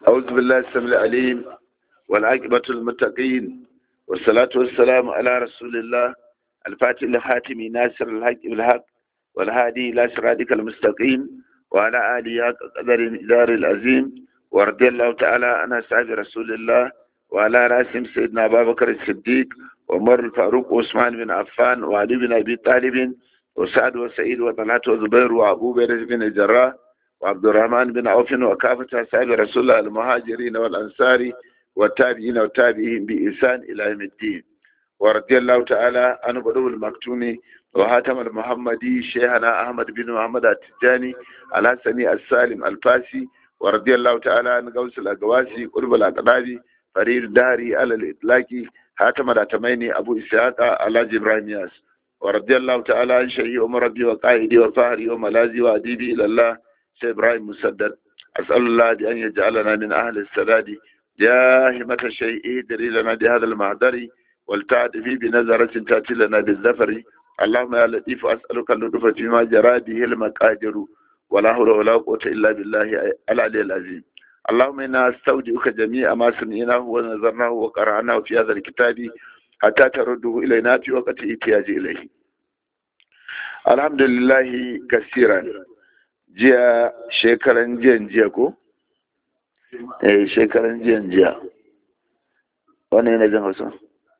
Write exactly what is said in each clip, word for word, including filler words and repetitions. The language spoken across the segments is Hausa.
أعوذ بالله السميع العليم والعاقبة للمتقين والصلاة والسلام على رسول الله الفاتح الخاتم ناصر الحق بالحق والهادي إلى صراطك المستقيم وعلى آله حق قدر الإدار العظيم ورضي الله تعالى عن أصحاب رسول الله وعلى رأسهم سيدنا أبا بكر الصديق وعمر الفاروق وعثمان بن عفان وعلي بن أبي طالب وسعد وسعيد وطلحة وزبير وأبو بكر بن الجراح وعبد الرحمن بن عوف وكافة أصحاب رسول الله المهاجرين والأنصار والتابعين والتابعين بإحسان إلى يوم الدين ورضي الله تعالى عن بدو المكتوم وهاتم المحمدي شيخنا أحمد بن محمد التجاني الحسني السالم الفاسي ورضي الله تعالى عن غوث الأقواسي قرب الأقدابي فريد داري على الإطلاق هاتم الأتميني أبو إسحاق على جبران ياس ورضي الله تعالى عن شيخي عمر ربي وقائدي وفهري وملاذي وأديبي إلى الله شيخ إبراهيم مسدد أسأل الله أن يجعلنا من أهل السداد يا همة الشيء ادري لنا بهذا المعذر والتعدي بنظرة تأتي لنا بالزفر اللهم يا لطيف أسألك اللطف فيما جرى به المقادر ولا حول ولا قوة إلا بالله العلي العظيم اللهم إنا أستودعك جميع ما سمعناه ونظرناه وقرأناه في هذا الكتاب حتى ترده إلينا في وقت احتياج إليه الحمد لله كثيرا jiya shekaran jiyan jiya ko? eh shekaran jiyan jiya wannan yana jin hausa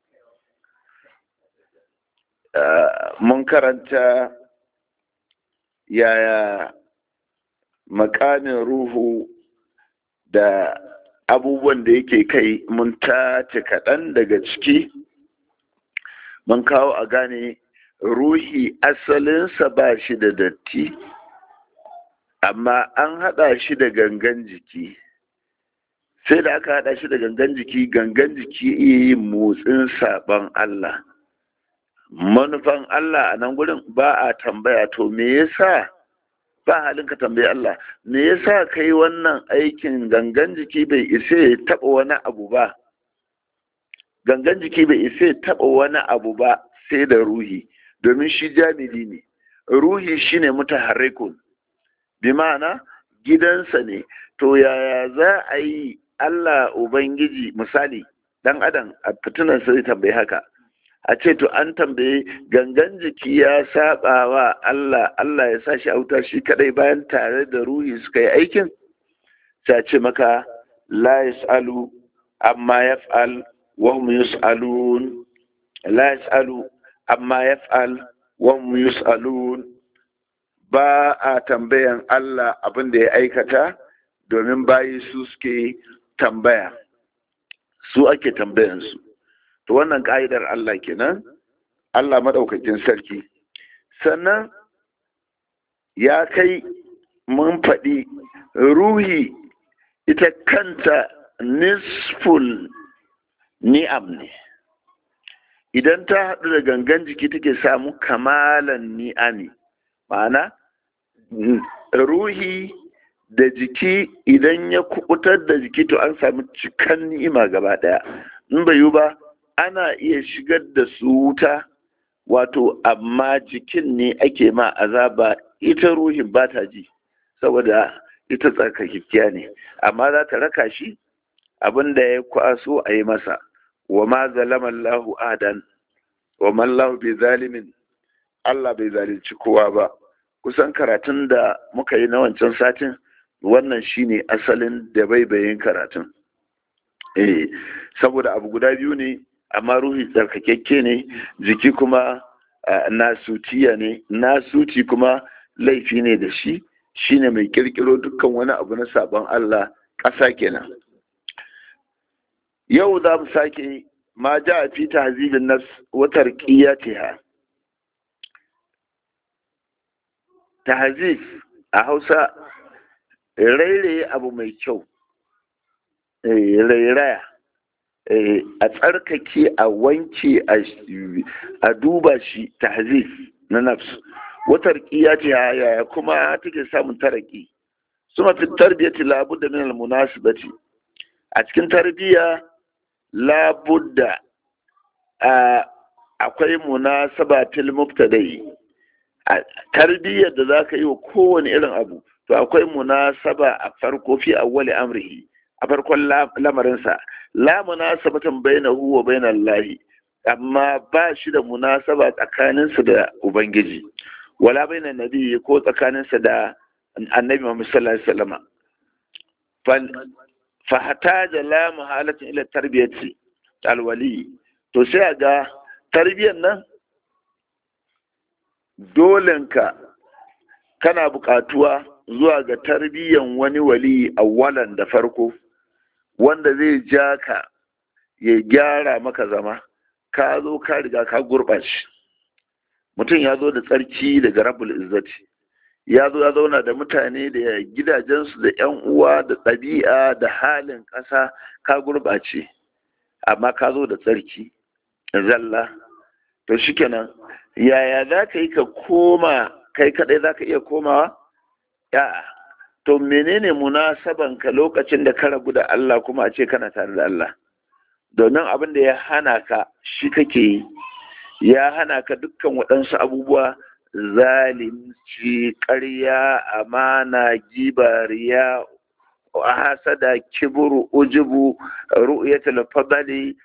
mun karanta yaya makamin ruhu da abubuwan da yake kai mun tace kaɗan daga ciki mun kawo a gane ruhi asalinsa ba shi da datti amma an haɗa shi da gangan jiki sai da aka haɗa shi da gangan jiki gangan jiki iya yin motsin saɓon Allah manufan Allah a nan gurin ba a tambaya to me yasa ba halin ka tambayi Allah me yasa kai wannan aikin gangan jiki bai isa ya taɓa wani abu ba gangan jiki bai isa ya taɓa wani abu ba sai da ruhi domin shi jamili ne ruhi shine mutaharrikun bi ma'ana gidansa ne to yaya za a yi Allah Ubangiji misali dan adam a fitinan sai tambayi haka a ce to an tambaye gangan jiki ya saba wa Allah Allah ya sa shi auta shi kadai bayan tare da ruhi suka yi aikin sai ce maka la yasalu amma yaf'al wa hum yusalun la yasalu amma yaf'al wa hum yusalun ba a tambayan Allah abin da ya aikata domin bayi su suke tambaya su ake tambayansu to wannan ka'idar Allah kenan Allah maɗaukakin sarki sannan ya kai mun faɗi ruhi ita kanta nisful ni'am ne idan ta haɗu da gangan jiki take samu kamalan ni'ami ma'ana ruhi da jiki idan ya kubutar da jiki to an sami cikan ni'ima gaba daya in bai yi ba ana iya shigar da su wuta wato amma jikin ne ake ma azaba ita ruhin ba ta ji saboda ita tsarkakakkiya ne amma za ta raka shi abin da ya kwaso a yi masa wa ma zalama Allahu adan wa mallahu bi zalimin Allah bai zalunci kowa ba kusan karatun da muka yi na wancan satin wannan shine asalin da baibayin karatun eh saboda abu guda biyu ne amma ruhi tsarkakekke ne jiki kuma nasutiya ne nasuti kuma laifi ne da shi shine mai kirkiro dukkan wani abu na sabon Allah ƙasa kenan yau za mu sake ma ja fi tahzibin nafs wa tarqiyatiha tahzib a Hausa rairaye abu mai kyau rairaya a tsarkake a wanke a duba shi tahzib na nafs watar ce yaya kuma take samun taraki suma fi tarbiyati labudda min almunasibati a cikin tarbiya labudda akwai munasaba fil mubtada'i tarbiyyar da za ka yi wa kowane irin abu to akwai munasaba a farko fi awwali amrihi a farkon lamarinsa la munasabatan bainahu wa bainal lahi, amma ba shi da munasaba tsakaninsa da ubangiji, wala bainan nabi ko tsakaninsa da annabi Muhammad sallallahu alaihi wasallam. fa hataja la muhalatin ila tarbiyati alwali, to sai ga tarbiyyar nan dolenka kana buƙatuwa zuwa ga tarbiyyan wani wali awwalan da farko, wanda zai ja ka ya gyara maka zama. Ka zo ka riga ka gurɓace, mutum ya zo da tsarki daga rabbul izzati, ya zo ya zauna da mutane da gidajensu da yan uwa da ɗabi'a da halin ƙasa, ka gurɓace, amma ka zo da tsarki zalla. To shikenan, yaya za ka yi ka koma kai kaɗai? za ka iya komawa? ya to menene munasabanka lokacin da ka rabu da Allah kuma a ce kana tare da Allah? Domin abin da ya hana ka shi kake yi, ya hana ka dukkan waɗansu abubuwa: zalimci, ƙarya, amana, giba, riya, hasada, kiburu, ujubu, ru'yatul fadali,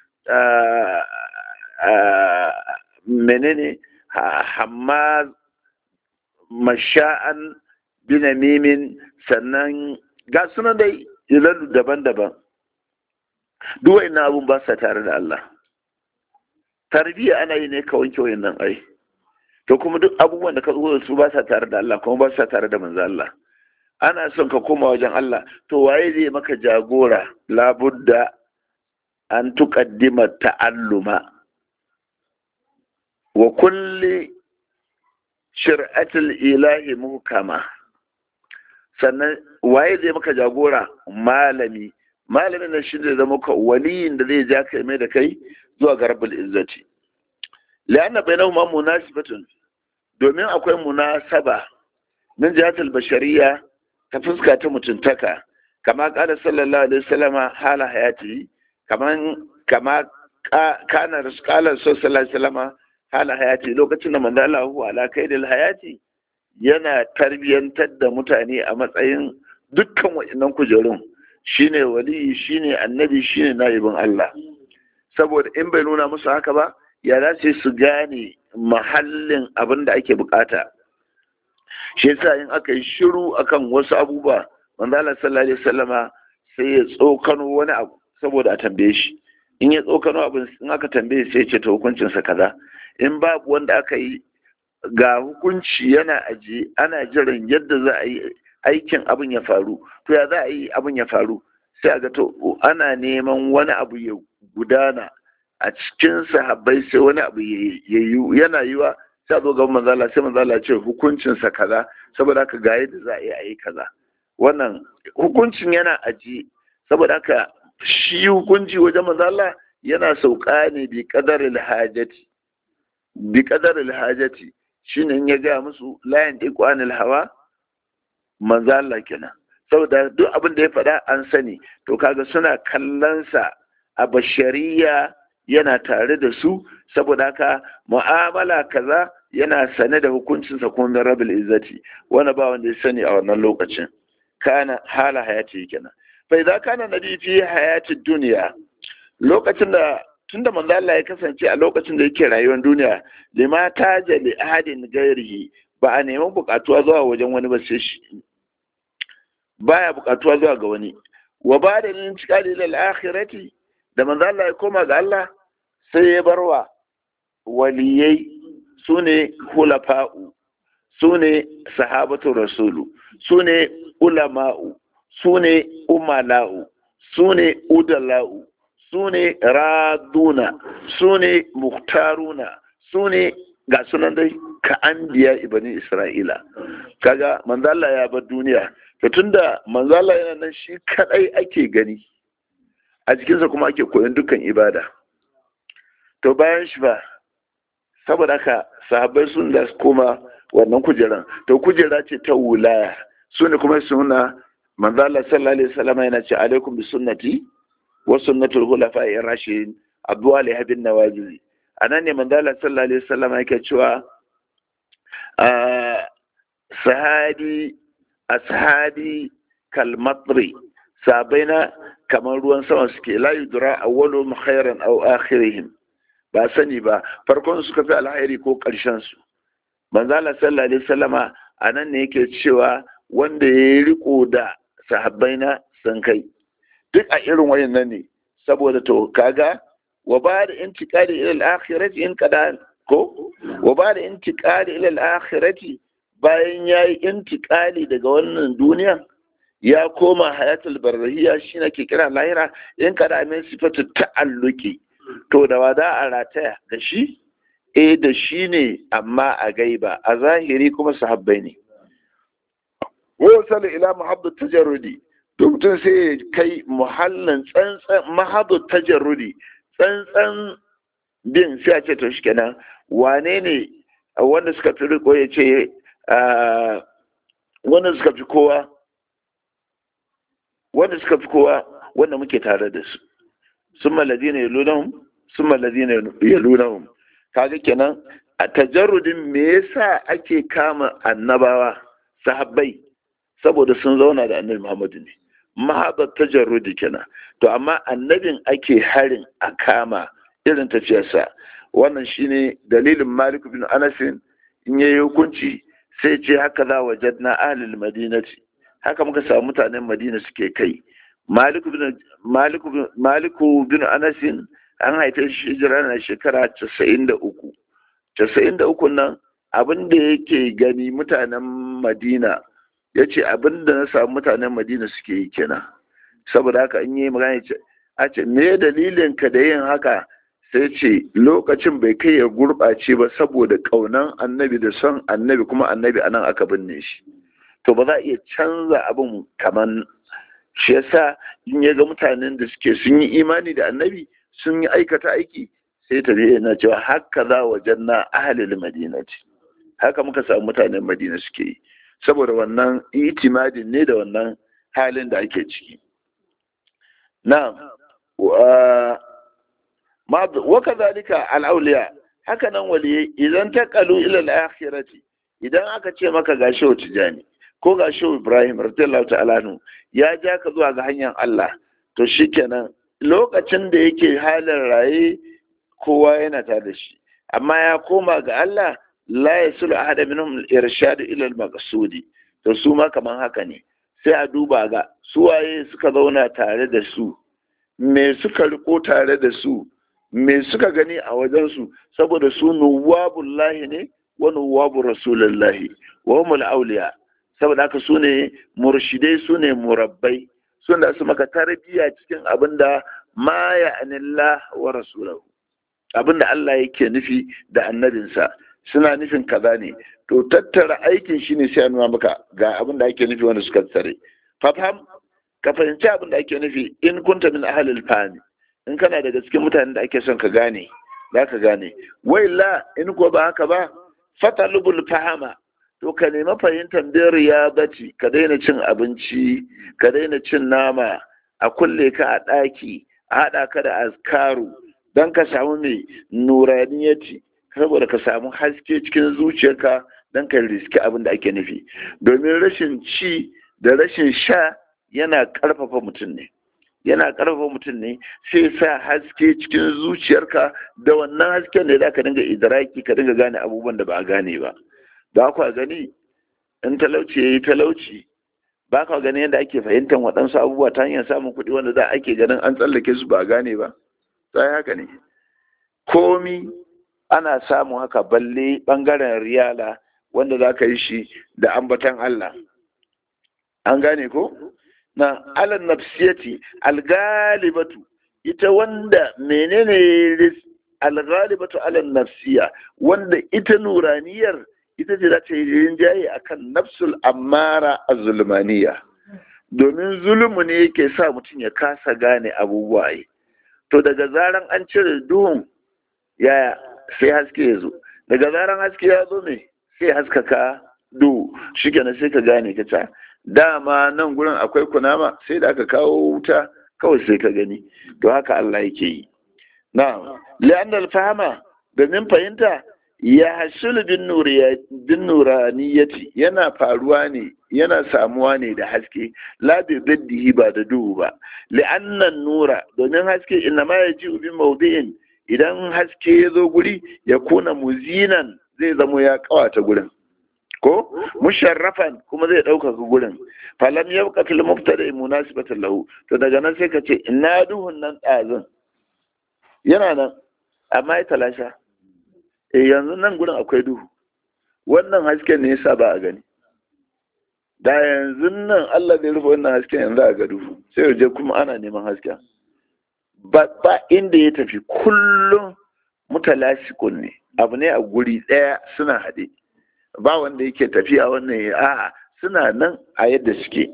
menene hamma, masha'an, binamimin, sannan ga sunan dai ilalu daban-daban. Duk wa'annan abun ba sa tare da Allah. Tarbiyya ana yi ne ka wanke wa'annan ai. To kuma duk abubuwan da ka zo da su ba sa tare da Allah, kuma ba sa tare da manzo Allah. Ana son ka koma wajen Allah, to waye zai maka jagora? Labudda an tuqaddima ta'alluma wa kulli shir'atul ilahi muhkama. Sannan waye zai maka jagora? Malami. Malamin nan shi zai zama ka waliyin da zai ja kai mai da kai zuwa ga rabbul izzati. La'anna bainahuma munasibatun, domin akwai munasaba min jihatul bashariya, ta fuska ta mutuntaka, kama qala sallallahu alaihi wasallam hala hayati, kaman kama kana qala sallallahu alaihi wasallam hala hayati, lokacin da manzo Allah hu ala kaidil hayati yana tarbiyantar da mutane a matsayin dukkan waɗannan kujerun, shine wali, shine annabi, shine naibin Allah. Saboda in bai nuna musu haka ba, ya za su gane mahallin abin da ake bukata. Shi yasa in aka yi shiru akan wasu abubuwa, manzo Allah sallallahu alaihi wasallama sai ya tsokano wani abu saboda a tambaye shi. In ya tsokano abin, in aka tambaye sai ya ce ta hukuncin sa kaza. In babu wanda aka yi, ga hukunci yana aje, ana jiran yadda za a yi aikin abin ya faru, to ya za a yi abin ya faru? Sai a ga to ana neman wani abu ya gudana a cikin sahabbai, sai wani abu ya yi yana yiwa, sai a zo ga manzala, sai manzala ce hukuncinsa kaza, saboda haka ga yadda za a yi a yi kaza. Wannan hukuncin yana aji, saboda haka shi hukunci wajen manzala yana sauka ne bi qadaril hajati, bi qadaril hajati shine in ya ga musu layin iqwanil hawa, manzala kenan. Saboda duk abin da ya faɗa an sani, to kaga suna kallonsa a bashariya, yana tare da su, saboda haka mu'amala kaza yana sane da hukuncinsa kuma min rabbil izzati, wani ba wanda ya sani a wannan lokacin. Kana hala hayati kenan. Fa idza kana nabi fi hayati dunya, lokacin da tunda manzo Allah ya kasance a lokacin da yake rayuwar duniya, lima taja li ahadin gairihi, ba a neman bukatuwa zuwa wajen wani ba sai shi, baya bukatuwa zuwa ga wani. Wa ba da intiqali ila al-akhirati, da manzo Allah ya koma ga Allah, sai ya barwa waliyai, sune hulafa'u, sune sahabatu rasulu, sune ulama'u, sune umala'u, sune udala'u, sune raduna, sune muhtaruna, sune ga sunan dai ka anbiya ibani Isra'ila. Kaga manzo Allah ya bar duniya, to tunda manzo Allah yana nan shi kadai ake gani, a jikinsa kuma ake koyon dukkan ibada. To bayan shi ba, saboda haka sahabbai sun da koma wannan kujeran, to kujera ce ta wulaya, su ne kuma suna manzo Allah sallallahu alaihi wasallam yana ce alaikum bi sunnati wa sunnatul khulafa'i ar-rashidin Abu Ali bin Nawazi. Anan ne manzo Allah sallallahu alaihi wasallam yake cewa sahabi ashabi kalmatri, sabaina kamar ruwan sama suke la yudra awwaluhum khairan aw akhirihim ba sani ba farkon suka fi alhairi ko karshen su manzo Allah sallallahu alaihi wasallama anan ne yake cewa wanda ya riko da sahabbaina san kai duk a irin wayannan ne saboda to kaga wa ba da intiqali ila al-akhirati in kada ko wa ba da intiqali ila al-akhirati bayan yayi intiqali daga wannan duniya ya koma hayatul barzahiya shine ke kira lahira in kada min sifatu ta'alluki to da wada a rataya da shi eh da shi ne amma a gaiba a zahiri kuma sahabbai ne wa sal ila muhabbat tajarrudi to mutum sai kai muhallan tsantsan mahabbat tajarrudi tsantsan bin sai a ce to shikenan wane ne wanda suka fi riko ya ce wanda suka fi kowa wanda suka fi kowa wanda muke tare da su sun mallazi ne yalunahum sun mallazi ne yalunahum kaga kenan a tajarrudin me yasa ake kama annabawa sahabbai saboda sun zauna da annabi Muhammadu ne mahabbat tajarrudi kenan to amma annabin ake harin a kama irin tafiyarsa wannan shine dalilin Malik bin Anas in yayi hukunci sai ce haka za wajadna ahlul madinati haka muka samu mutanen Madina suke kai Malik bin Malik Malik bin Anas an haife shi hijira na shekara casa'in da uku casa'in da uku nan abin da yake gani mutanen Madina ya ce abin da na samu mutanen Madina suke yi kenan saboda haka in yi magana a ce me dalilin ka da yin haka sai ce lokacin bai kai ya gurɓace ba saboda ƙaunan annabi da son annabi kuma annabi anan aka binne shi to ba za a iya canza abin kaman shi yasa in ya ga mutanen da suke sun yi imani da annabi sun yi aikata aiki sai ta yana cewa haka za wajen na ahalil madinati haka muka samu mutanen madina suke yi saboda wannan itimadin ne da wannan halin da ake ciki na wa kazalika al-awliya haka nan waliyai idan ta kalu ila al-akhirati idan aka ce maka ga shehu tijani ko ga shehu ibrahim radiyallahu ta'ala anhu ya ja ka zuwa ga hanyar Allah to shikenan lokacin da yake halin raye kowa yana tare da shi amma ya koma ga Allah la yasul ahada minhum al-irshad ila al-maqsudi to su ma kaman haka ne sai a duba ga su waye suka zauna tare da su me suka riko tare da su me suka gani a wajen su saboda su nuwabullahi ne wa nuwabu rasulullahi wa humul awliya saboda haka su ne murshidai su ne murabbai suna su maka tarbiya cikin abinda ma ya anillah wa rasulahu abinda Allah yake nufi da annabinsa suna nufin kaza ne to tattara aikin shi ne sai a nuna maka ga abinda ake nufi wanda suka tsare fafham ka fahimci abinda ake nufi in kunta min ahlil fahmi in kana daga cikin mutanen da ake son ka gane za ka gane wai la in ko ba haka ba fatalubul fahama to ka nemi fahimtar da riyadati ka daina cin abinci ka daina cin nama a kulle ka a ɗaki a haɗa ka da azkaru don ka samu mai nuraniyati saboda ka samu haske cikin zuciyarka don ka riski abin da ake nufi domin rashin ci da rashin sha yana ƙarfafa mutum ne yana ƙarfafa mutum ne sai sa haske cikin zuciyarka da wannan hasken da za ka dinga idraki ka dinga gane abubuwan da ba a gane ba ba kwa gani in talauci ya yi talauci ba kwa gani yadda ake fahimtar waɗansu abubuwa ta hanyar samun kuɗi wanda za ake ganin an tsallake su ba a gane ba sai haka ne komi ana samun haka balle ɓangaren riyala wanda za ka yi shi da ambatan Allah an gane ko na alan nafsiyati algalibatu ita wanda menene algalibatu alan nafsiya wanda ita nuraniyar ita ce za ta yi rinjaye a kan nafsul ammara a zulmaniya domin zulmu ne yake sa mutum ya kasa gane abubuwa yi to daga zaran an cire duhun yaya sai haske ya zo daga zaran haske ya zo ne sai haskaka duhu shi kenan sai ka gane ka ta dama nan gurin akwai kunama sai da aka kawo wuta kawai sai ka gani to haka Allah yake yi na li'annal fahama domin fahimta ya hasulu bin nuraniyati yana faruwa ne yana samuwa ne da haske la bi biddihi ba da duhu ba li'annan nura domin haske inna ma yaji bi mawdi'in idan haske ya zo guri ya kuna muzinan zai zamo ya kawata gurin ko musharrafan kuma zai ɗaukaka gurin falam yabqa fil mubtada munasibatan lahu to daga nan sai ka ce ina duhun nan ɗazun yana nan amma ya talasha eh yanzu nan gurin akwai duhu wannan hasken ne yasa ba a gani da yanzu nan Allah zai rufe wannan hasken yanzu a ga duhu sai je kuma ana neman hasken ba ba inda ya tafi kullum mutalasikun ne abu ne a guri ɗaya suna haɗe ba wanda yake tafiya wannan ya a'a suna nan a yadda suke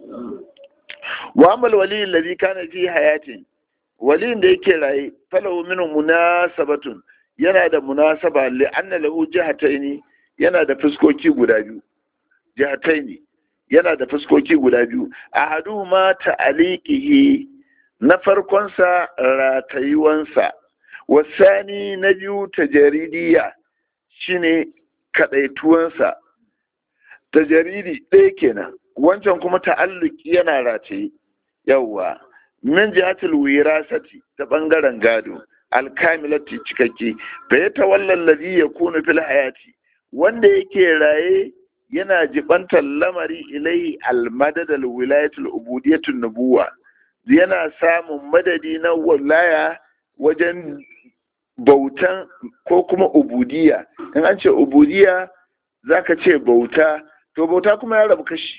wa amal wali alladhi kana fi hayatin waliyin da yake raye falahu minhu munasabatun yana da munasaba li anna lahu jihataini yana da fuskoki guda biyu jihataini yana da fuskoki guda biyu ahaduhuma ta'aliqihi na farkon sa ratayuwansa wasani na biyu tajaridiya shine kadaituwansa tajaridi ɗaya kenan wancan kuma ta'alluki yana rataye yawwa min jihatul wirasati ta bangaren gado alkamilati cikakke fa ya tawallal ladhi yakunu fil hayati wanda yake raye yana jibantar lamari ilai almadad alwilayatul ubudiyatul nubuwa yana samun madadi na walaya wajen bautan ko kuma ubudiya in an ce ubudiya zaka ce bauta to bauta kuma ya rabu kashi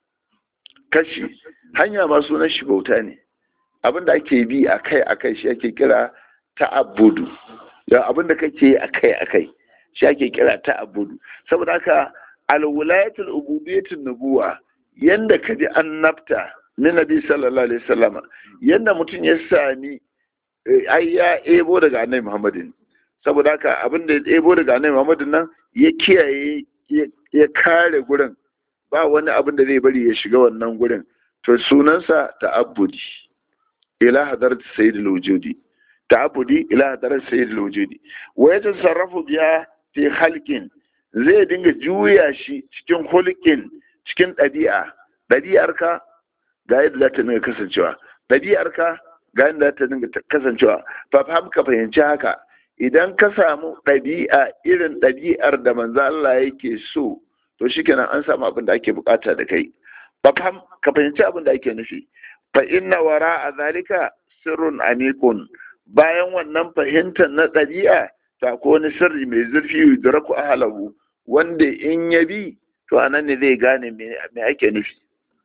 kashi hanya ma sunan shi bauta ne abinda ake bi akai akai shi ake kira ta'abbudu ya abinda kake yi akai akai shi ake kira ta'abbudu saboda haka alwilayatul ubudiyatul nubuwa yanda kaji annabta min nabi sallallahu alaihi wasallam yanda mutum ya sami ai ya ebo daga annabi Muhammadin saboda haka abinda ya ebo daga annabi Muhammadin nan ya kiyaye ya kare gurin ba wani abin da zai bari ya shiga wannan gurin to sunansa ta'abbudi ila hadarat sayyidul wujudi ta'abbudi ila hadarat sayyidul wujudi wa yatasarrafu biha fi khalqin zai dinga juya shi cikin hulqin cikin ɗabi'a ɗabi'arka ga yadda za ta dinga kasancewa ɗabi'arka ga yadda za ta dinga kasancewa fa fahim ka fahimci haka idan ka samu ɗabi'a irin ɗabi'ar da manzo Allah yake so to shikenan an samu abin da ake bukata da kai fa fahim ka fahimci abin da ake nufi fa inna wara a zalika sirrun amikun bayan wannan fahimtar na ɗabi'a ta ko wani sirri mai zurfi yudraku ahlahu wanda in ya bi to anan ne zai gane me ake nufi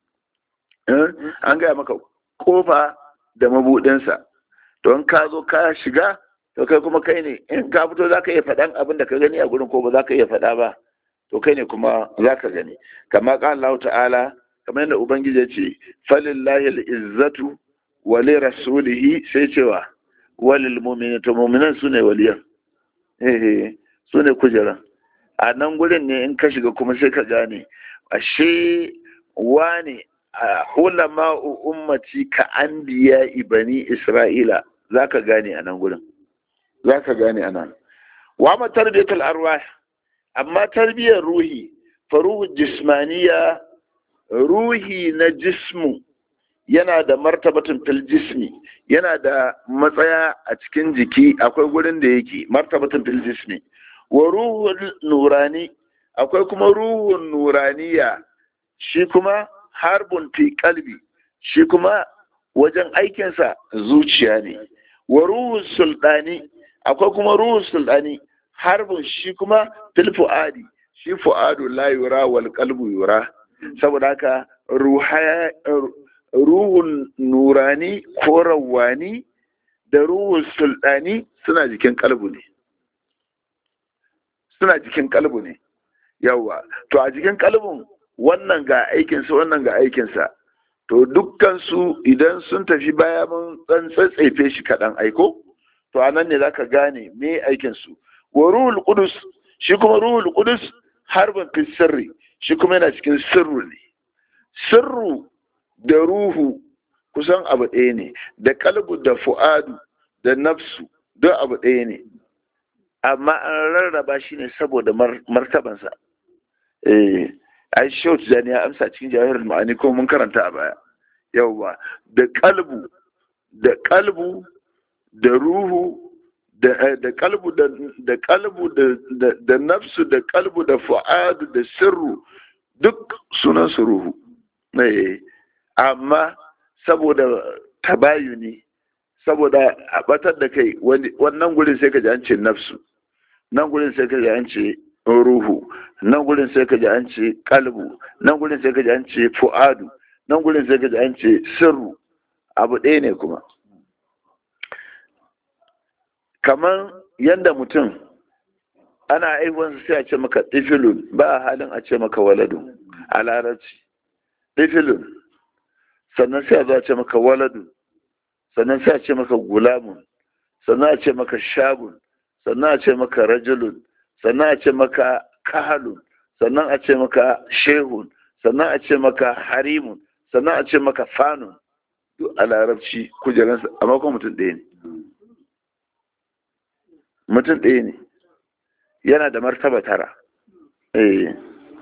an gaya maka kofa da mabudinsa don ka zo ka shiga to kai kuma kai ne in ka fito za ka iya faɗan abin da ka gani a gurin ko ba za ka iya faɗa ba to kai ne kuma za ka gani kama ƙan Allah ta'ala kamar yadda ubangiji ce falillahi al'izzatu wa li rasulihi sai cewa walil mu'minin to mu'minan su ne waliyan eh su ne kujeran a nan gurin ne in ka shiga kuma sai ka gane ashe wane ulama ummati ka anbiya ibani isra'ila zaka gane a nan gurin zaka gane a nan wa ma tarbiyatul arwah amma tarbiyar ruhi faruhu jismaniya ruhi na jismu yana da martabatun fil jismi yana da matsaya a cikin jiki akwai gurin da yake martabatun fil jismi wa ruhul nurani akwai kuma ruhun nuraniya shi kuma harbun fi kalbi shi kuma wajen aikinsa zuciya ne wa ruhul sultani akwai kuma ruhul sultani harbun shi kuma fil fuadi shi fuadu la yura wal qalbu yura saboda haka ruhun nurani ko rawani da ruhun sultani suna jikin kalbu ne suna jikin kalbu ne yawa to a jikin kalbun wannan ga aikinsa wannan ga aikinsa to dukkansu idan sun tafi baya mun dan tsatsefe shi kaɗan aiko to anan ne zaka gane me aikinsu wa ruhul qudus shi kuma ruhul qudus harbin fi sirri shi kuma yana cikin sirru ne sirru da ruhu kusan abu ɗaya ne da kalbu da fu'adu da nafsu duk abu ɗaya ne amma an rarraba shi ne saboda martabansa. eh ai shaut zani ya amsa cikin jawahirul ma'ani ko mun karanta a baya. Yawwa, da kalbu da kalbu da ruhu da da kalbu da da kalbu da da nafsu da kalbu da fu'adu da sirru duk sunan su ruhu. eh amma saboda tabayuni, saboda a batar da kai, wannan gurin sai ka ji an ce nafsu, nan gurin sai ka ji an ce ruhu, nan gurin sai ka ji an ce kalbu, nan gurin sai ka ji an ce fu'adu, nan gurin sai ka ji an ce sirru. Abu ɗaya ne kuma. Kamar yadda mutum ana aiwansa sai a ce maka ɗifilun, ba a halin a ce maka waladun a larabci. ɗifilun, sannan sai a zo a ce maka waladun, sannan sai a ce maka gulamun, sannan a ce maka shabun, sannan a ce maka rajulun, sannan a ce maka kahalun, sannan a ce maka shehun, sannan a ce maka harimun, sannan a ce maka fanun. Duk a larabci kujeransa, amma kuma mutum ɗaya ne. Mutum ɗaya ne, yana da martaba tara. eh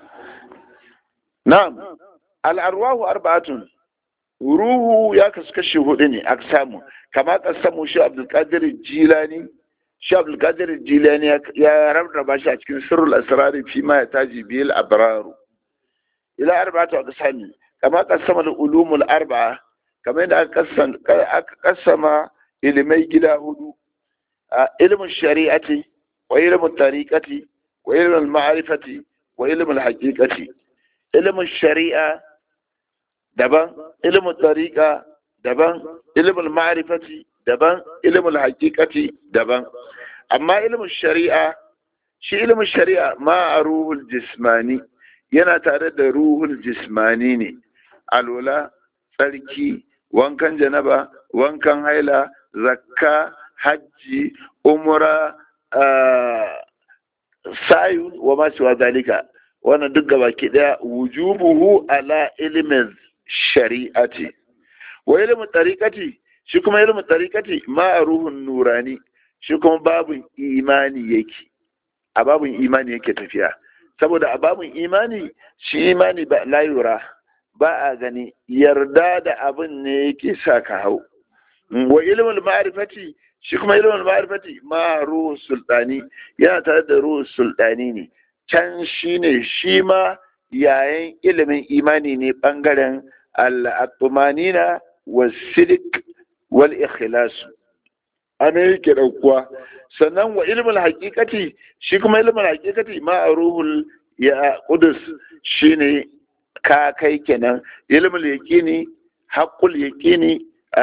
na'am, al'arwahu arba'atun, ruhu ya kasu kashi hudu ne aka samu, kama kasamu shi abdulkadir jilani shi abdulkadir jilani ya rarraba shi a cikin sirrul asrari fi ma yataji bil abraru ila arba'atu aqsami, kama kasama al ulumul arba'a, kamar yadda aka kasama ilimai gida hudu: ilmin shari'ati wa ilmin tariqati wa ilmin ma'rifati wa ilmin haqiqati. Ilmin shari'a daban, ilmin tariqa daban, ilmin ma'rifati daban, ilmin haqiqati daban. Amma ilmin shari'a, shi ilmin shari'a ma ruhul jismani, yana tare da ruhul jismani ne. Alwala, tsarki, wankan janaba, wankan haila, zakka, hajji, umra, sayu wa masu wa zalika. Wannan duk gaba ki daya wujubuhu ala ilmin shari'ati. Wa ilmin tariqati, shi kuma ilmin tariqati ma ruhun nurani, shi kuma babun imani yake, a babun imani yake tafiya. Saboda a babun imani, shi imani ba layura, ba a gani, yarda da abin ne yake sa ka hau. Wa ilmin ma'rifati, shi kuma ilmin ma'rifati ma ruhun sultani, yana tare da ruhun sultani ne. Can shi ne shi ma yayin ilimin imani ne ɓangaren al'atumanina wa sidik wal ikhlasu. Ana yake ɗaukuwa. Sannan wa ilimin haƙiƙati, shi kuma ilimin haƙiƙati ma a ruhul ya ƙudus, shi ne ka kai kenan. Ilimin yaƙini, haƙƙul yaƙini,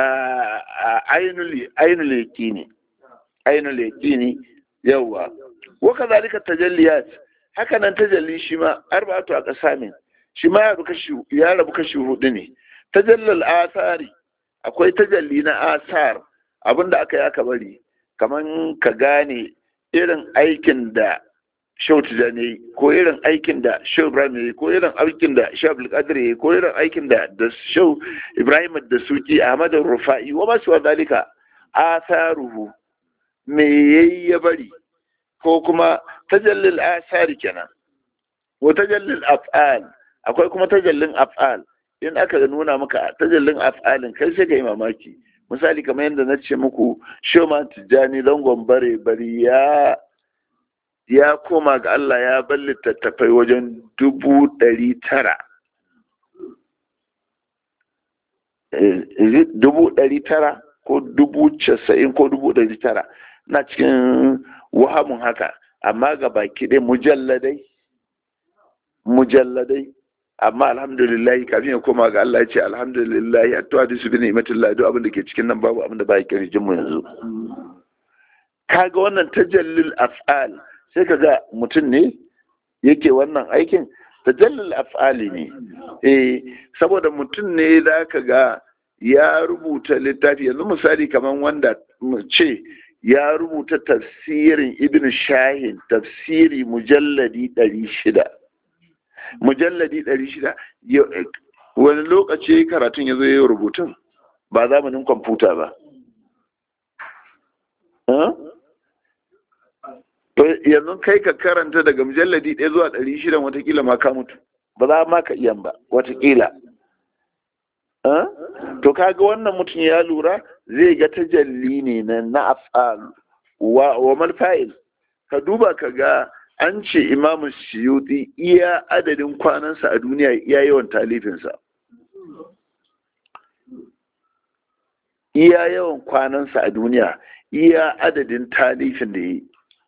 ainul yaƙini, ainul yaƙini, yawwa. Wa kazalika tajalliyat, haka nan tajalli shi ma arba'atu a ƙasamin, shi ma ya rabu kashi hudu ne. Tajallal asari, akwai tajalli na asar, abinda aka yi aka bari, kaman ka gane irin aikin da Shehu Tijjani, ko irin aikin da Shehu Ibrahim ya yi, ko irin aikin da Shehu Abdulkadir ya yi, ko irin aikin da Shehu Ibrahim da Suki, Ahmad Rufa'i, wa masu wa zalika, asaruhu, me yayi ya bari, ko kuma tajallil asari kenan. Wa tajallil af'al, akwai kuma tajallin af'al. In aka nuna maka tajallin af'alin, kai sai ka yi mamaki. Misali kamar yadda na ce muku, Shoman Tijjani Langon bare bari ya ya koma ga Allah, ya bar littattafai wajen dubu ɗari tara. Dubu ɗari tara ko dubu casa'in ko dubu ɗari tara. Na cikin wahamun haka, amma ga baki ɗaya mujalladai mujalladai amma alhamdulillah, kafin ya koma ga Allah ya ce alhamdulillah, attu hadisu bi ni'matillah, duk abin da ke cikin nan babu abin da ba ya kirjin mu yanzu. Kaga wannan tajallil af'al, sai kaga mutum ne yake wannan aikin, tajallil af'ali ne. eh saboda mutum ne da ka ga ya rubuta littafi, yanzu misali kamar wanda ce ya rubuta tafsirin Ibn Shahin, tafsiri mujalladi ɗari shida. Mujalladi ɗari shida. Wani lokaci karatun ya zo ya yi rubutun? Ba zamanin kwamfuta ba. to yanzu kai ka karanta daga mujalladi ɗaya zuwa ɗari shida watakila ma ka mutu ba za ma ka iya ba watakila. To kaga wannan mutum ya lura zai ga tajalli ne na na af'al wa wa mal fa'il. Ka duba ka ga an ce Imam Suyuti iya adadin kwanansa a duniya iya yawan talifinsa. Iya yawan kwanansa a duniya iya adadin talifin da yi.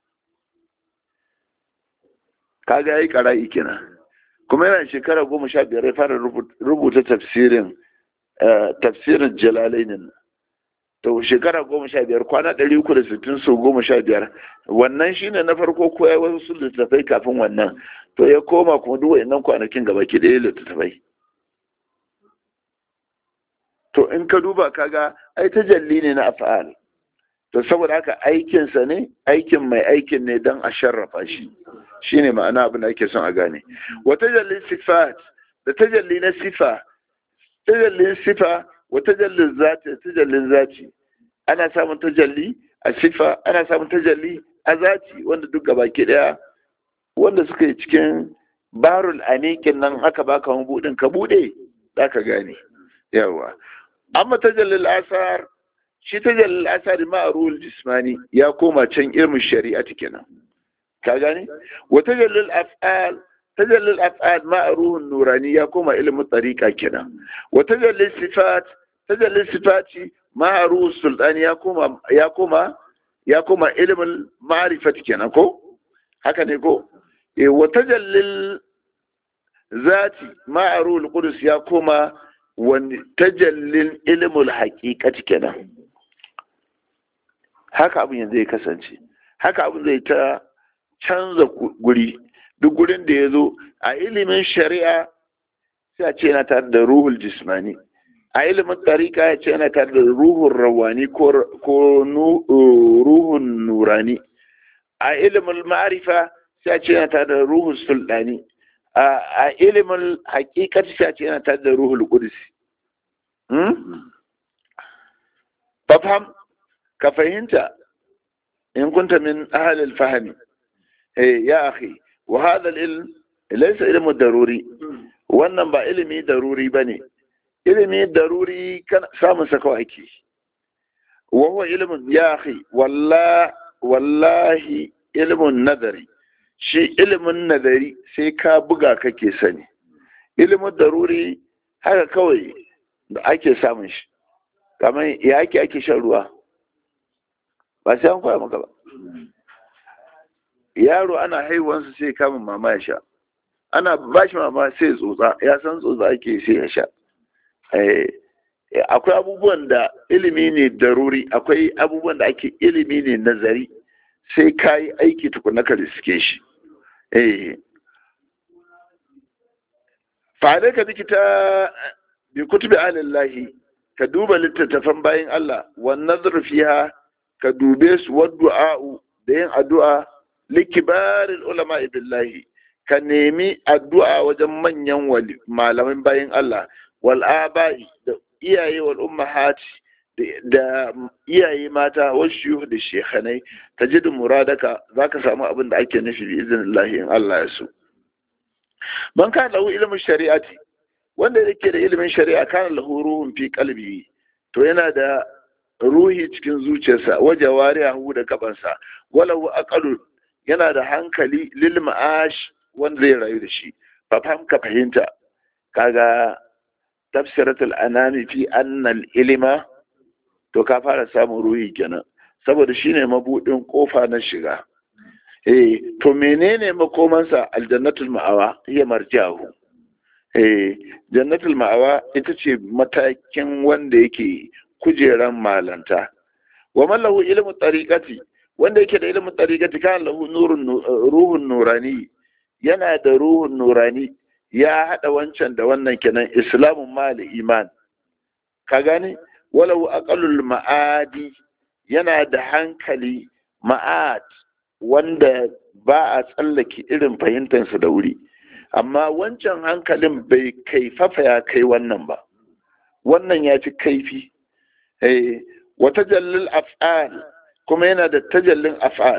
Kaga yayi ƙara'i kenan. Kuma yana shekara goma sha biyar ya fara rubuta tafsirin tafsirin Jalalainin. To shekara goma sha biyar kwana ɗari uku da sittin sau goma sha biyar wannan shine na farko ko ya wasu littattafai kafin wannan, to ya koma kuma duk wa'annan kwanakin gaba ki ɗaya littattafai. To in ka duba kaga ai tajalli ne na af'al, to saboda haka aikinsa ne aikin mai aikin ne don a sharrafa shi shine ma'ana abin da ake son a gane. Wa tajalli sifat da tajalli na sifa, tajallin sifa wa tajallin zati tajallin zati ana samun tajalli a sifa ana samun tajalli a zati wanda duk gabaki daya wanda suka yi cikin barul anikin nan aka baka mabudin ka bude zaka gane yawa. Amma tajallil asar shi tajallil asar ma'rul jismani ya koma can ilmin shari'ati kenan ka gane. Wa tajallil af'al tajallil af'al ma'ruhun nurani ya koma ilmin tariqa kenan. Wa tajallil sifat tajallil sifati ma'ruh sultani ya koma ya koma ya koma ilmin ma'rifati kenan ko haka ne ko. E wa tajallil zati ma'ruh qudus ya koma wani tajallin ilmul haqiqati kenan. Haka abin yanzu ya kasance, haka abin zai ta canza guri duk gurin da ya zo a ilimin shari'a sai a ce yana tare da ruhul jismani, a ilimin tarika ya ce yana tare da ruhun rawani ko ruhun nurani, a ilimin ma'arifa sai a ce yana tare da ruhul sultani, a ilimin hakikati sai a ce yana tare da ruhul qudsi. Fafham ka fahimta in kunta min ahli al-fahmi eh ya akhi wa hadha al-ilm laysa ilmu daruri, wannan ba ilimi daruri bane, ilimi daruri kan samun sa kawai ake. Wa huwa ilmun ya akhi wallahi wallahi ilmun nadari, shi ilmin nadari sai ka buga kake sani. Ilmin daruri haka kawai da ake samun shi, kamar ya ake ake shan ruwa ba sai an koya maka ba. Yaro ana haihuwansa sai kama mama ya sha, ana ba shi mama sai tsotsa, ya san tsotsa ake sai ya sha. Akwai abubuwan da ilimi ne daruri, akwai abubuwan da ake ilimi ne nazari sai ka yi aiki tukuna ka riske shi. Fa'adai ka dikita bi kutubi alillahi, ka duba littattafan bayan Allah, wannan zurfiya ka dube su waddu'a'u da yin addu'a likibarin ulama billahi, ka nemi addu'a wajen manyan malamin bayan Allah, wal aba'i da iyaye wal ummahati da iyaye mata wal shuyukh da shekhanai, tajidu muradaka zaka samu abin da ake nufi bi iznillahi in Allah ya so. Man kana lahu ilmin shari'ati, wanda yake da ilimin shari'a kana lahu ruhun fi qalbi, to yana da ruhi cikin zuciyarsa, waje wariyahu da kabansa, walau aqalu yana da hankali lil ma'ash wanda zai rayu da shi. Fa fahim ka fahimta kaga tafsiratul anami fi anna al ilma, to ka fara samun ruhi kenan, saboda shine mabudin kofa na shiga. Eh to menene makomansa? Aljannatul ma'awa hiya marjahu. Eh jannatul ma'awa ita ce matakin wanda yake kujeran malanta. Wa man lahu ilmu tariqati, wanda yake da ilmin tariqati kan lahu nurun ruhun nurani, yana da ruhun nurani, ya hada wancan da wannan kenan, islamun mal iman ka gane. Walau aqallul ma'adi, yana da hankali ma'ad wanda ba a tsallake irin fahimtarsa da wuri, amma wancan hankalin bai kaifafa ya kai wannan ba, wannan ya fi kaifi. Eh, wa tajallil af'al, kuma yana da tajallin af'al,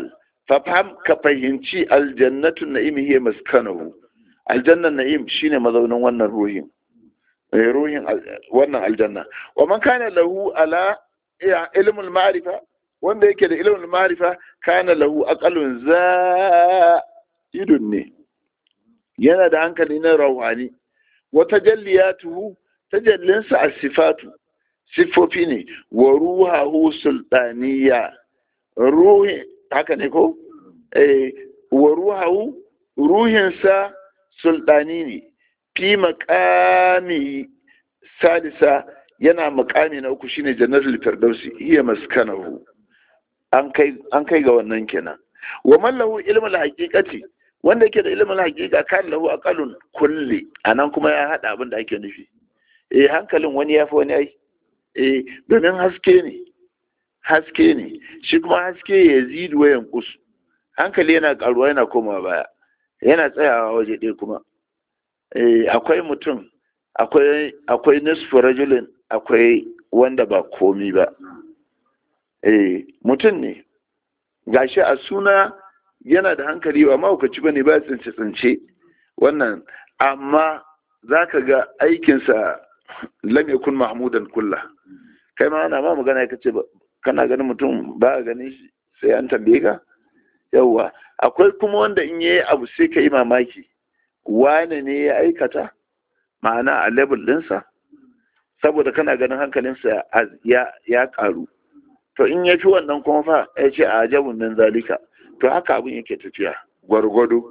fafham ka fahimci aljannatu na'im hiya maskanahu aljannan na'im shine mazaunin wannan ruhin ruhin wannan aljanna wa man kana lahu ala ilmul ma'rifa wanda yake da ilmul ma'rifa kana lahu aqalun za'idun ne yana da hankali na rawani wa tajalliyatuhu tajallinsa as-sifatu sifofi ne wa ruhahu sultaniya ruhi haka ne ko eh wa ruhahu ruhinsa sultani ne fi maqami salisa yana maqami na uku shine jannatul firdausi hiya maskanahu an kai an kai ga wannan kenan wa man lahu ilmul haqiqati wanda yake da ilmul haqiqa kan lahu aqalun kulli anan kuma ya hada abin da ake nufi eh hankalin wani yafi wani ai eh domin haske ne haske ne shi kuma haske ya zidu wayan kusu hankali yana karuwa yana komawa baya yana tsayawa waje ɗaya kuma eh akwai mutum akwai akwai nisfu rajulin akwai wanda ba komi ba eh mutum ne gashi a suna yana da hankali ba mahaukaci bane ba tsince tsince wannan amma zaka ga aikinsa lam yakun mahmudan kullah kai ma ana ma magana kace kana ganin mutum ba a ganin shi sai an tambaye ka yawwa akwai kuma wanda in yayi abu sai ka yi mamaki wane ne ya aikata ma'ana a level ɗinsa saboda kana ganin hankalinsa ya ya karu to in ya fi wannan kuma fa ya ce a ajabun nan zalika to haka abin yake tafiya gwargwado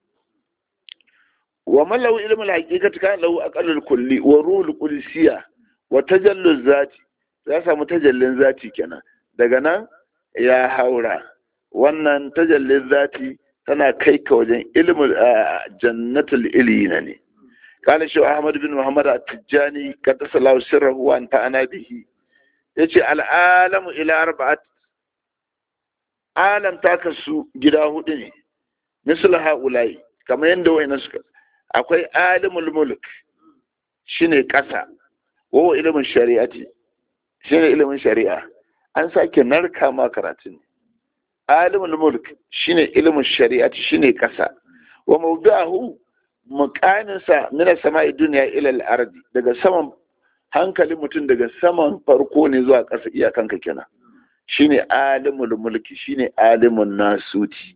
wa man lahu ilmul haqiqati kana lahu aqallul kulli wa ruhul qudsiya wa tajalluz zati ya samu tajallin zati kenan daga nan ya haura wannan tajallin zati tana kai ka wajen ilmul jannatul ilina ne قال شو أحمد بن محمد التجاني قدس الله سره وأنفعنا به yace al'alamu ila arba'at alam ta kasu gida hudu ne misal haulai kamar yanda wayannan suka akwai alimul mulk shine kasa wa ilimin shari'ati shine ilimin shari'a an sake narka ma karatun alimul mulk shine ilimin shari'ati shine kasa wa mawdu'ahu muqaninsa min as-sama'i dunya ila al-ardi daga saman hankalin mutum daga saman farko ne zuwa ƙasa iyakanka kenan shine alimul mulki shine alimun nasuti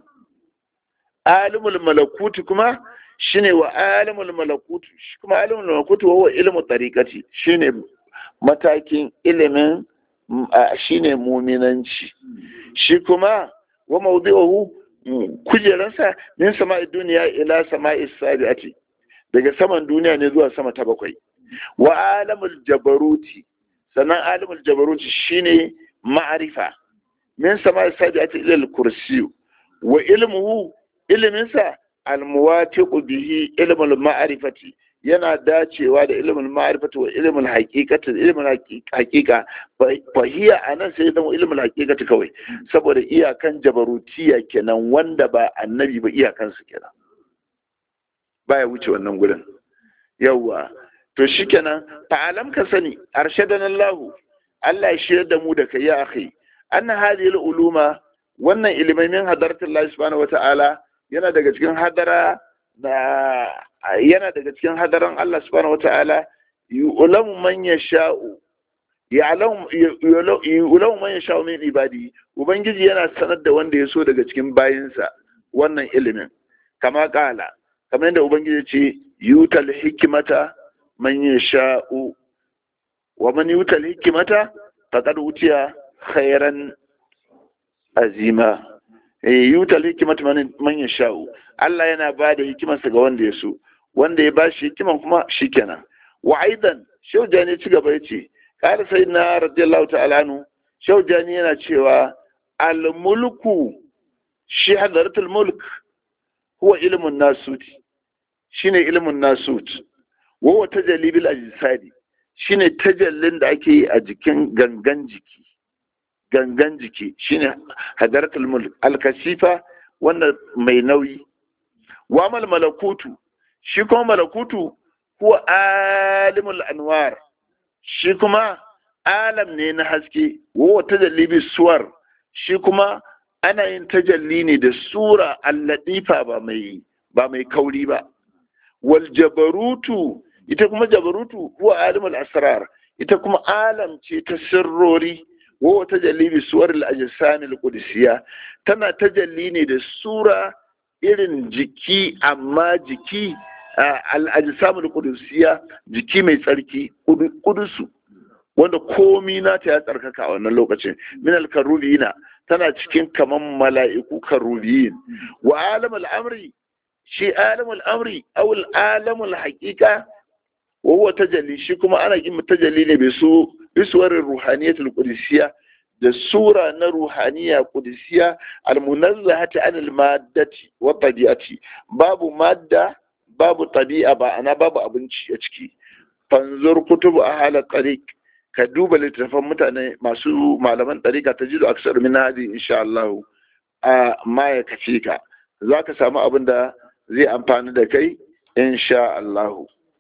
alimul malakuti kuma shine wa alimul malakuti kuma alimul malakuti wa ilmu tariqati shine matakin ilimin shine muminanci shi kuma wa mawdu'uhu kujeransa min sama'i duniya ila sama'i sabi'ati daga saman duniya ne zuwa sama ta bakwai wa alamul jabaruti sannan alamul jabaruti shine ma'arifa min sama'i sabi'ati ila al-kursi wa ilmuhu ilminsa al-muwatiqu bihi ilmul ma'rifati yana dacewa da ilmul ma'rifati wa ilmul haqiqati ilmul haqiqa fa hiya anan sai da ilmul haqiqati kawai saboda iyakan jabarutiya kenan wanda ba annabi ba iyakan su kenan baya wuce wannan gurin yawa to shikenan fa alam ka sani arshadana Allah Allah ya shirya da mu da kai ya akhi anna hadhihi uluma wannan ilimai min hadaratullahi subhanahu wata'ala yana daga cikin hadara da yana daga cikin hadaran Allah subhanahu wata'ala yu'lamu man yasha'u ya'lamu yu'lamu man yasha'u min ibadi ubangiji yana sanar da wanda ya so daga cikin bayinsa wannan ilimin kama kala kamar yadda ubangiji ya ce yutal hikmata man yasha'u wa man yutal hikmata faqad utiya khairan azima yutal hikimatu man yasha'u Allah yana ba da hikimarsa ga wanda ya so wanda ya bashi hikiman kuma shikenan wa aidan shaujani ci gaba yace qala sayyidina radiyallahu ta'ala anhu shaujani yana cewa al mulku shi hadaratul mulk huwa ilmun nasut shine ilmun nasut wa huwa tajalli bil ajsadi shine tajallin da ake yi a jikin gangan jiki gangan jiki shine hadaratul mulk al-kasifa wanda mai nauyi wa mal malakutu shi kuma malakutu huwa alimul anwar shi kuma alam ne na haske wa tajallibi suwar shi kuma ana yin tajalli ne da sura alladifa ba mai ba mai kauri ba. Wal jabarutu, ita kuma jabarutu huwa alimul asrar, ita kuma alam ce ta sirrori. Wa tajalli bi suwar al-ajsam al-qudusiyya, tana tajalli ne da sura irin jiki, amma jiki al-ajsam al-qudusiyya, jiki mai tsarki, kudusu, wanda komi na ta ya tsarkaka a wannan lokacin. Min al-karubina, tana cikin kaman mala'iku karubiyin. Wa alamul amri, shi alamul amri aw alamul haqiqa wa huwa tajalli, shi kuma ana yin tajalli ne bai su bisuwarin ruhaniyatul qudusiyya, da sura na ruhaniya qudusiyya almunazzahati anil maddati wa tabi'ati, babu madda babu tabi'a, ba ana babu abinci a ciki. Fanzur kutubu ahla tariq, ka duba littattafan mutane masu malaman tariqa tajidu aksar min hadi insha Allah a ma ya kace ka, zaka samu abin da zai amfani da kai insha Allah.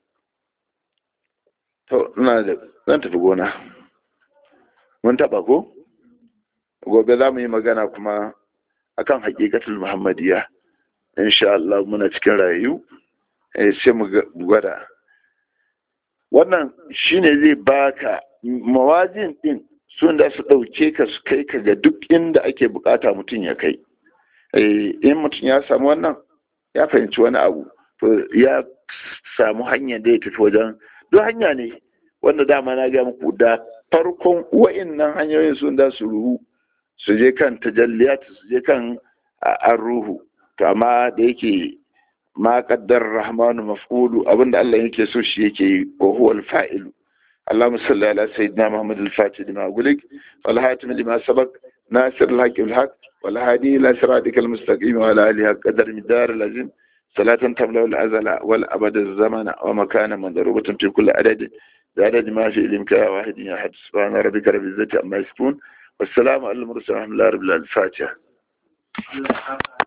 To ina da zan tafi gona, mun taba ko gobe za mu yi magana kuma akan haƙiƙatul muhammadiyya insha Allah, muna cikin rayu sai mu gwada. Wannan shine zai baka mawajin din sun da su ɗauke ka su kai ka ga duk inda ake bukata mutum ya kai. In mutum ya samu wannan, ya fahimci wani abu, to ya samu hanyar da ya tafi wajen, duk hanya ne wanda dama na ga muku da farkon wa'innan hanyoyin sun da su ruhu su je kan tajalliyat, su je kan an ruhu. To amma da yake ma qaddar rahmanu maf'ulu, abinda Allah yake so shi yake yi, wa huwa al-fa'ilu. Allahumma salli ala sayyidina Muhammad al-Fatih lima gulik wal hatim lima sabaq nasir al-haqq bil haqq wal hadi ila siratikal mustaqim wa ala alihi qadar midar al-azim salatan tabla al-azala wal abad az-zamana wa makana madrubatan fi kulli adad بعدد ما في إلمك يا واحد يا أحد. سبحان ربك رب العزة عما يصفون والسلام على المرسلين ورحمة الله رب العالمين. الفاتحة.